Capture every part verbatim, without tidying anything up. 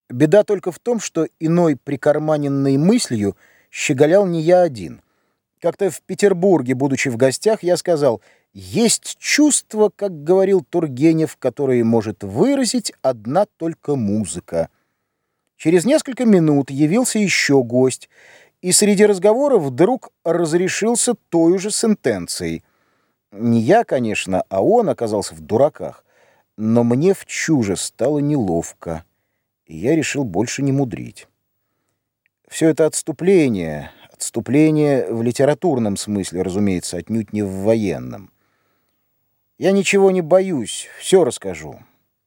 Беда только в том, что иной прикарманенной мыслью щеголял не я один. Как-то в Петербурге, будучи в гостях, я сказал: «Есть чувство, как говорил Тургенев, которое может выразить одна только музыка». Через несколько минут явился еще гость, и среди разговора вдруг разрешился той же сентенцией. Не я, конечно, а он оказался в дураках, но мне вчуже стало неловко, и я решил больше не мудрить. Все это отступление, отступление в литературном смысле, разумеется, отнюдь не в военном. Я ничего не боюсь, все расскажу.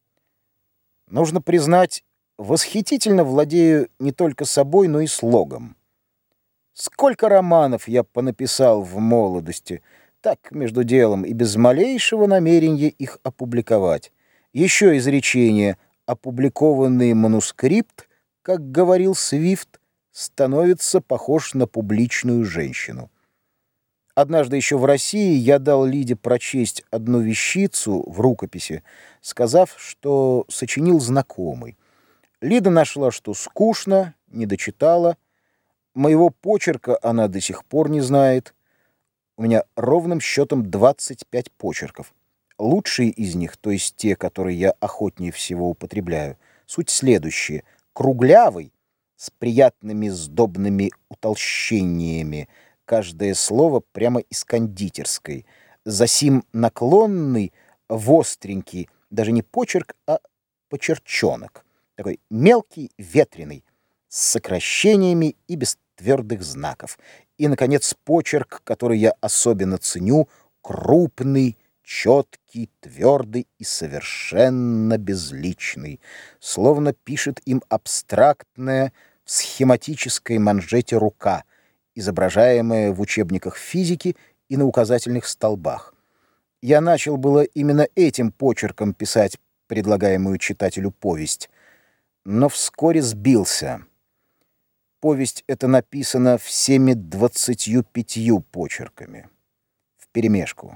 Нужно признать, восхитительно владею не только собой, но и слогом. Сколько романов я понаписал в молодости, так, между делом, и без малейшего намерения их опубликовать. Еще изречение: опубликованный манускрипт, как говорил Свифт, становится похож на публичную женщину. Однажды еще в России я дал Лиде прочесть одну вещицу в рукописи, сказав, что сочинил знакомый. Лида нашла, что скучно, не дочитала. Моего почерка она до сих пор не знает. У меня ровным счетом двадцать пять почерков. Лучшие из них, то есть те, которые я охотнее всего употребляю, суть следующие: круглявый, с приятными сдобными утолщениями, каждое слово прямо из кондитерской, засим наклонный, востренький, даже не почерк, а почерчонок, такой мелкий, ветреный, с сокращениями и без твердых знаков. И, наконец, почерк, который я особенно ценю, крупный, четкий, твердый и совершенно безличный, словно пишет им абстрактная в схематической манжете рука, изображаемая в учебниках физики и на указательных столбах. Я начал было именно этим почерком писать предлагаемую читателю повесть, но вскоре сбился. Повесть эта написана всеми двадцатью пятью почерками, вперемешку.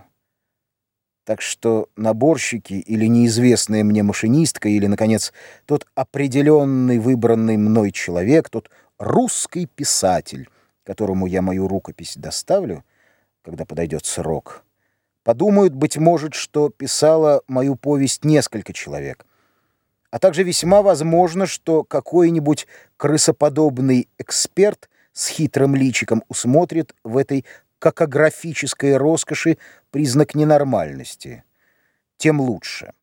Так что наборщики или неизвестная мне машинистка, или, наконец, тот определенный выбранный мной человек, тот русский писатель, которому я мою рукопись доставлю, когда подойдет срок, подумают, быть может, что писала мою повесть несколько человек, а также весьма возможно, что какой-нибудь крысоподобный эксперт с хитрым личиком усмотрит в этой какографической роскоши признак ненормальности. Тем лучше.